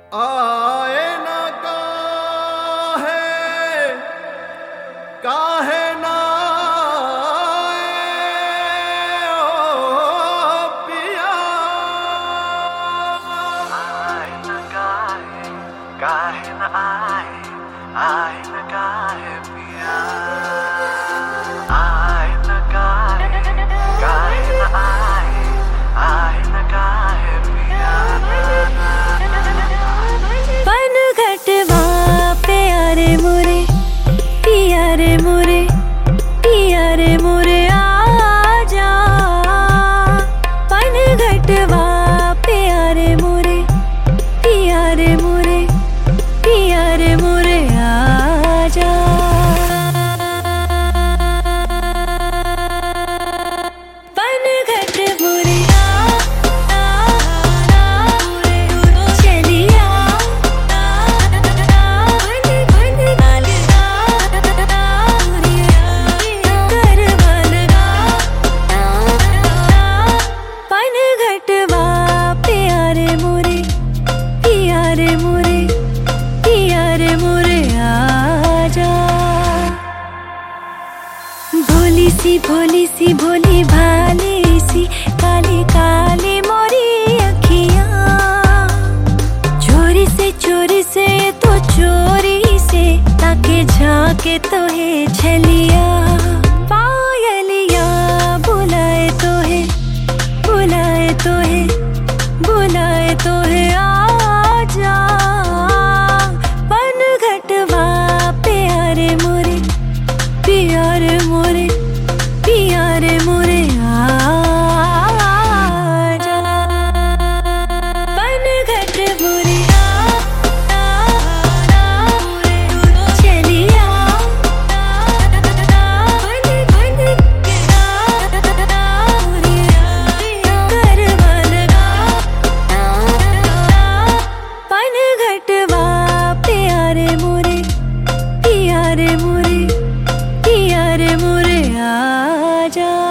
आए न काहे ना आए ओ पिया। आए न काहे न आए न काहे पिया। आए न काहे न आए न काहे पिया। पन घटवा प्यारे मोरे पिया रे मोरे पिया रे मोरे आजा। पन घटवा प्यारे मोरे पिया रे मोरे पिया रे मोरे आजा। पन घट मोरे भोली सी भोली भाली सी काली काली मोरी अखियां। चोरी से तो चोरी से ताके झाके तो है छलिया। पायलिया बुलाए तो है बुलाए तो है बुलाए तो है आजा। पन घटवा प्यारे मोरे प्यारे मोरे पिया रे मोरे आजा। पन घट मोरे चलिया। करवा लगा पन घटवा प्यारे मोरे पिया रे मोरे पिया रे मोरे आजा।